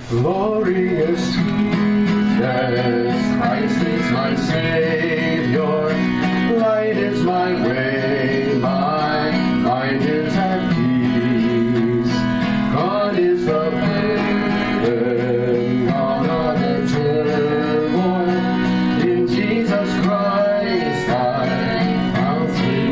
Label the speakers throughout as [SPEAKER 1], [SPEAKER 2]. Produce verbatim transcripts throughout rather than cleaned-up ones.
[SPEAKER 1] Glorious Jesus, Christ is my Savior, light is my way, my mind is at peace. God is the burden, God of the turmoil. In Jesus Christ I found sweet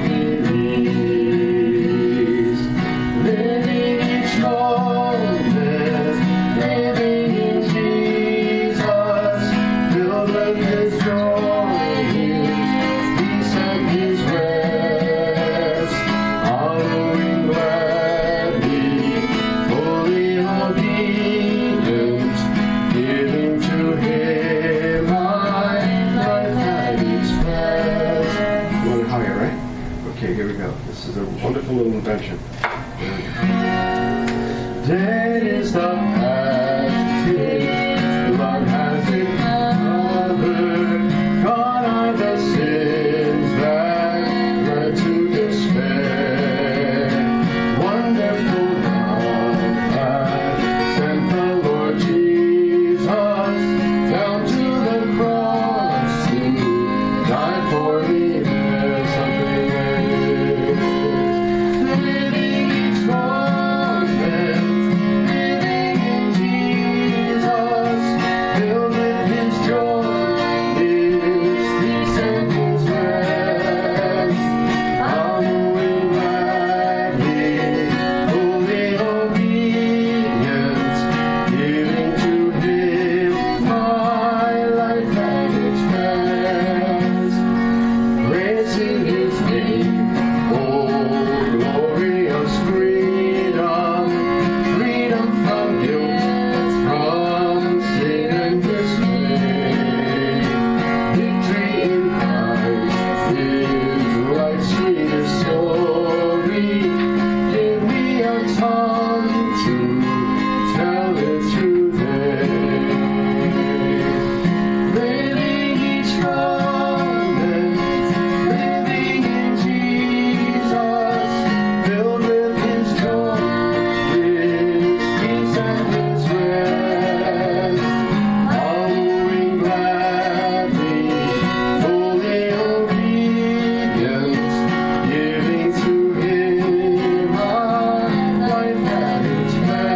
[SPEAKER 1] release. Living each moment, living in Jesus, filled with His joy, His peace and His rest, following gladly, fully obedient, giving to Him my life at its best. You want it higher, right? Okay, here we go. This is a wonderful little invention. There we go. Dead is the past, His blood has it covered. Gone are the sins that led to despair. Wonderful love has sent the Lord Jesus down to the cross to die for me. There's something that is living each moment, living in Jesus, filled with His joy, His peace and His rest, following gladly, fully obedient, giving to Him my life at its best, praising His name, oh glorious freedom, freedom from guilt, from sin and dismay, victory in Christ is life's sweetest story. Give me a tongue to tell it today. Living each moment, living in Jesus, filled with His joy, His peace and His rest, following gladly, fully obedient, giving to Him our life at its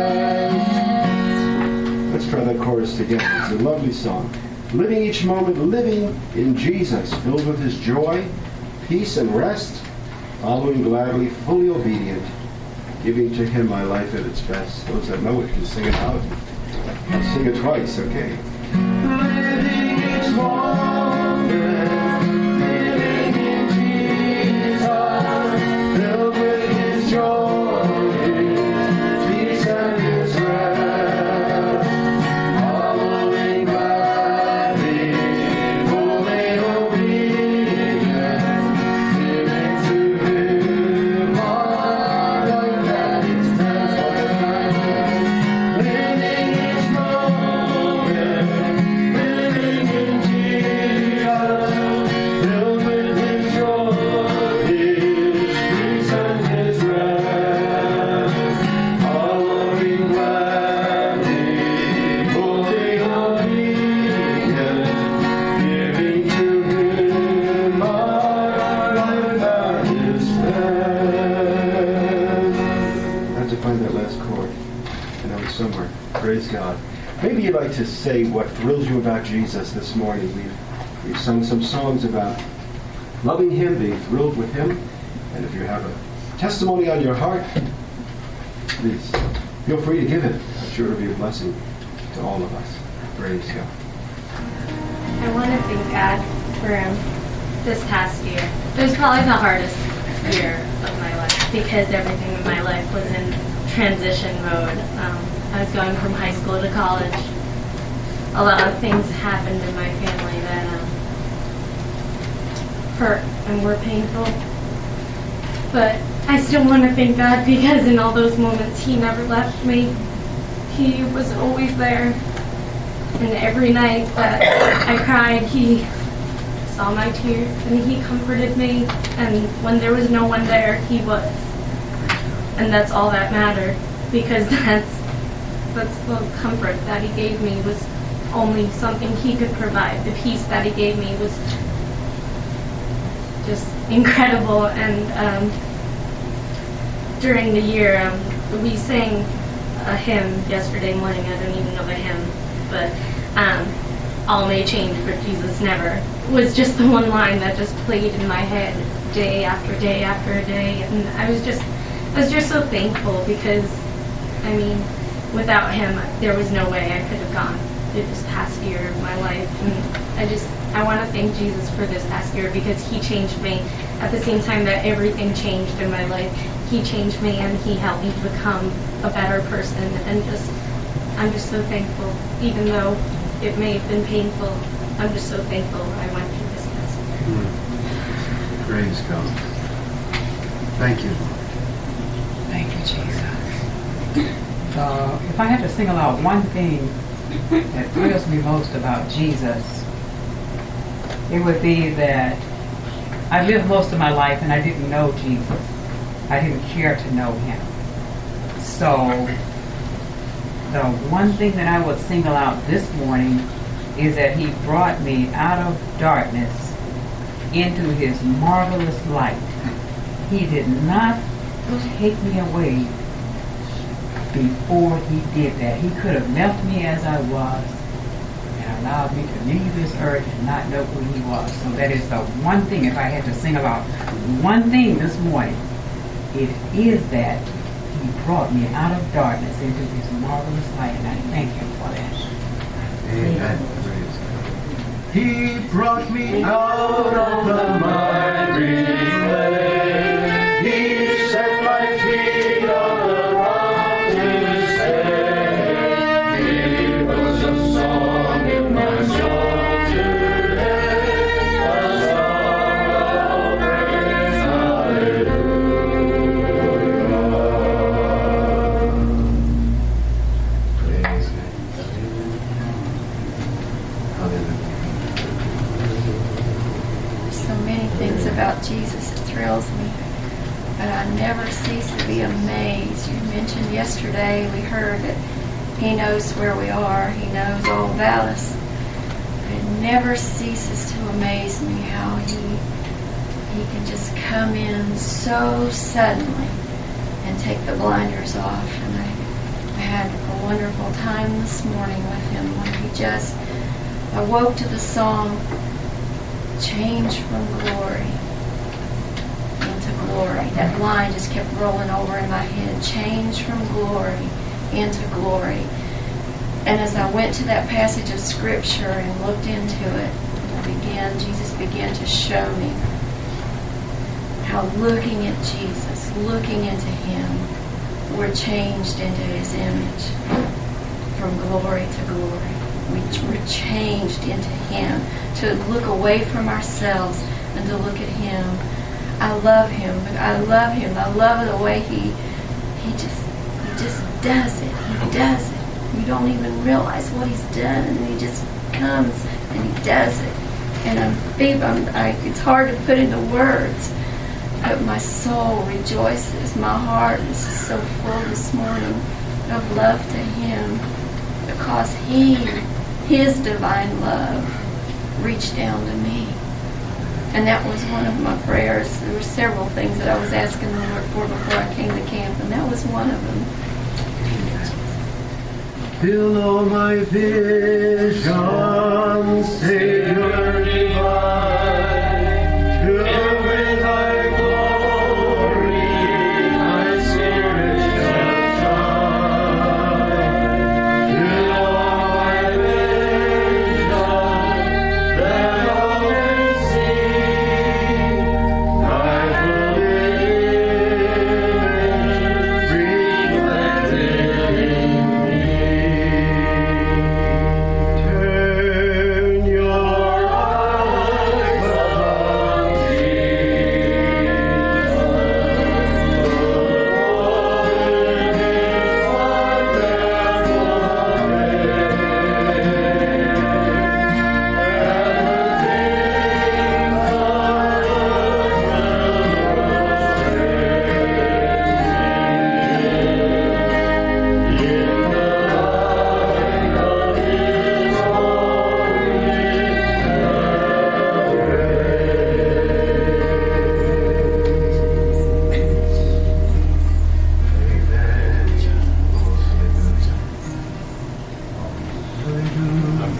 [SPEAKER 1] best. Let's try that chorus together. It's a lovely song. Living each moment, living in Jesus, filled with His joy, peace and rest, following gladly, fully obedient, giving to Him my life at its best. Those that know it can sing it out. I'll sing it twice, okay? Living each moment, living in Jesus, filled with His joy, His peace and His rest, following gladly, fully obedient, giving to Him our life at its best. Living each moment, living in Jesus, filled with His joy, His peace and His rest, following gladly, fully obedient, giving to Him our life at His best. I have to find that last chord. I know it's somewhere. Praise God. Maybe you'd like to say what thrills you about Jesus this morning. We've, we've sung some songs about loving Him, being thrilled with Him. And if you have a testimony on your heart, please feel free to give it. I'm sure it'll be a blessing to all of us. Praise God.
[SPEAKER 2] I want to thank God for um, this past year. It was probably the hardest year of my life because everything in my life was in transition mode. Um, I was going from high school to college. A lot of things happened in my family that um, hurt and were painful. But I still want to thank God because in all those moments He never left me. He was always there. And every night that I cried, He saw my tears and He comforted me. And when there was no one there, He was. And that's all that mattered, because that's that's the comfort that he gave me, was only something he could provide. The peace that he gave me was just incredible. And um, during the year, um, we sang a hymn yesterday morning. I don't even know the hymn, but um, all may change, but Jesus never, was just the one line that just played in my head day after day after day. And I was just, I was just so thankful, because, I mean, without him, there was no way I could have gone through this past year of my life. And I just, I want to thank Jesus for this past year, because he changed me. At the same time that everything changed in my life, he changed me, and he helped me become a better person. And just, I'm just so thankful, even though it may have been painful. I'm just so thankful I went through this past year.
[SPEAKER 1] Mm. Praise God. Thank you, Lord.
[SPEAKER 3] Thank you, Jesus. Uh, if I had to single out one thing that thrills me most about Jesus, it would be that I lived most of my life and I didn't know Jesus. I didn't care to know him. So the one thing that I would single out this morning is that he brought me out of darkness into his marvelous light. He did not take me away before he did that. He could have left me as I was and allowed me to leave this earth and not know who he was. So that is the one thing, if I had to single out one thing this morning, it is that he brought me out of darkness into his marvelous light, and I thank him for that.
[SPEAKER 1] Amen. He brought me out of the miry clay. He set my feet on the rock to stay. He was a song in my soul today, a song of praise, hallelujah. Praise God. Hallelujah.
[SPEAKER 4] So many things about Jesus that thrills me, but I never cease to be amazed. You mentioned yesterday, we heard that he knows where we are, he knows all about us. But it never ceases to amaze me how he he can just come in so suddenly and take the blinders off. And I, I had a wonderful time this morning with him when he just, I woke to the song, change from glory into glory. That line just kept rolling over in my head. Change from glory into glory. And as I went to that passage of Scripture and looked into it, I began, Jesus began to show me how looking at Jesus, looking into him, we're changed into his image from glory to glory. We, we're changed into him, to look away from ourselves and to look at him. I love him. I love him. I love the way he he just he just does it. He does it. You don't even realize what he's done, and he just comes and he does it. And I'm, I'm I, it's hard to put into words, but my soul rejoices. My heart is so full this morning of love to him, because he, his divine love, reached down to me. And that was one of my prayers. There were several things that I was asking the Lord for before I came to camp, and that was one of them.
[SPEAKER 1] Fill all my visions, Savior divine, fill with thy glory, my spirit shall shine. Fill all my visions, that all may see thy full image reflected in me.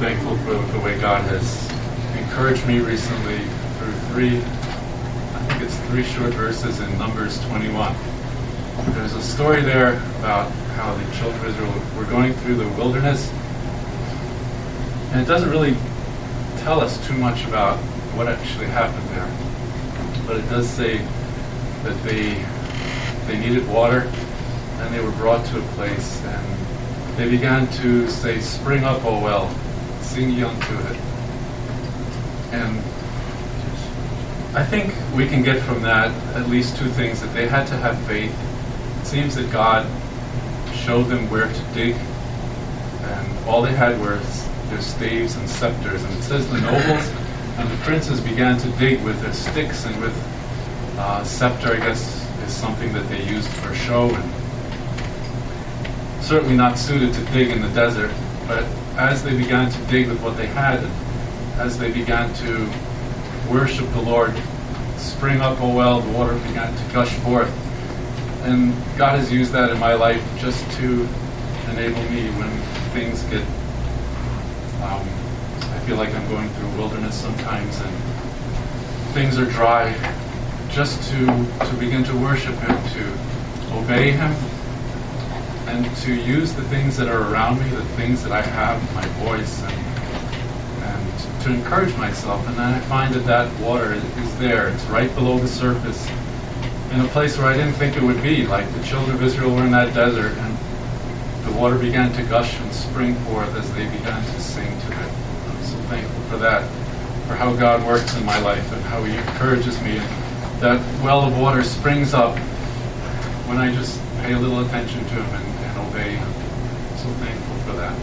[SPEAKER 5] thankful for the way God has encouraged me recently through three, I think it's three short verses in Numbers twenty-one. There's a story there about how the children of Israel were going through the wilderness, and it doesn't really tell us too much about what actually happened there. But it does say that they they needed water, and they were brought to a place, and they began to say, "Spring up, O well, sing ye unto it." And I think we can get from that at least two things: that they had to have faith. It seems that God showed them where to dig, and all they had were their staves and scepters. And it says the nobles and the princes began to dig with their sticks, and with uh, scepter, I guess, is something that they used for show, and certainly not suited to dig in the desert. But as they began to dig with what they had, as they began to worship the Lord, spring up, oh well, the water began to gush forth. And God has used that in my life just to enable me when things get, um, I feel like I'm going through wilderness sometimes and things are dry, just to, to begin to worship Him, to obey Him, and to use the things that are around me, the things that I have, my voice, and, and to encourage myself. And then I find that that water is there. It's right below the surface, in a place where I didn't think it would be. Like the children of Israel were in that desert, and the water began to gush and spring forth as they began to sing to it. I'm so thankful for that, for how God works in my life and how He encourages me. And that well of water springs up when I just pay a little attention to Him and, and obey Him. I'm so thankful for that.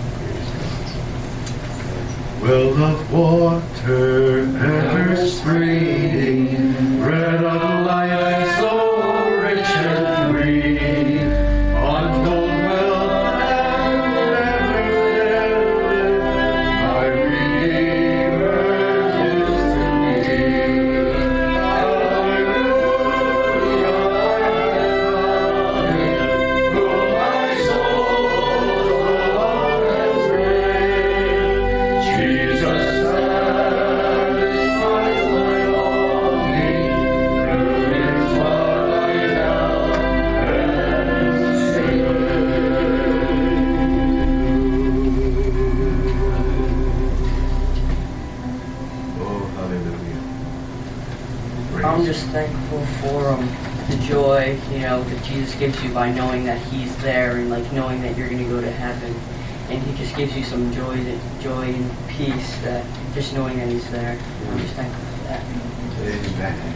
[SPEAKER 1] Well of water ever springing, bread of life so rich and free, untold wealth and never faileth, my Redeemer is to me. Hallelujah, though my soul so long has prayed, Jesus satisfies my longing, is what I have and say. Oh, hallelujah.
[SPEAKER 6] I'm just thankful for um, the joy, you know, that Jesus gives you by knowing that He's there, and like knowing that you're going to go to heaven. And He just gives you some joy, that joy and peace, that just knowing that He's there. And I'm just thankful for that.
[SPEAKER 1] Amen.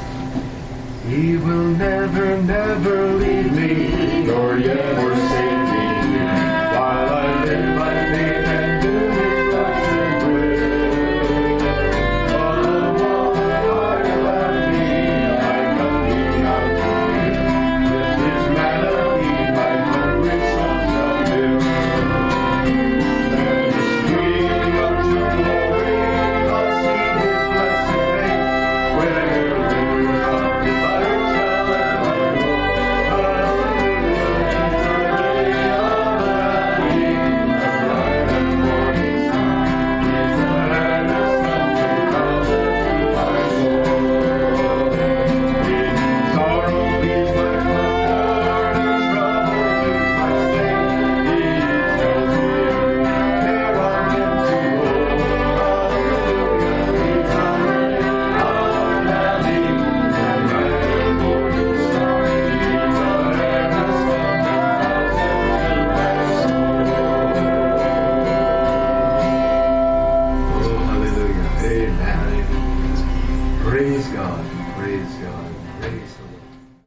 [SPEAKER 1] He will never, never leave me, nor yet forsake me.